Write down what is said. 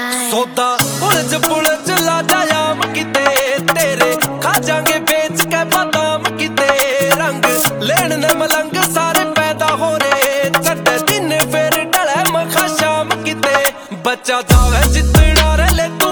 सौदा उलझ पुलझ ला जायाम किते तेरे खा जाएंगे बेच के बादाम किते रंग लेन न मलंग सारे पैदा हो रहे चढ़े दिन फिर डले मखा शाम किते बच्चा जावे जितना रे ले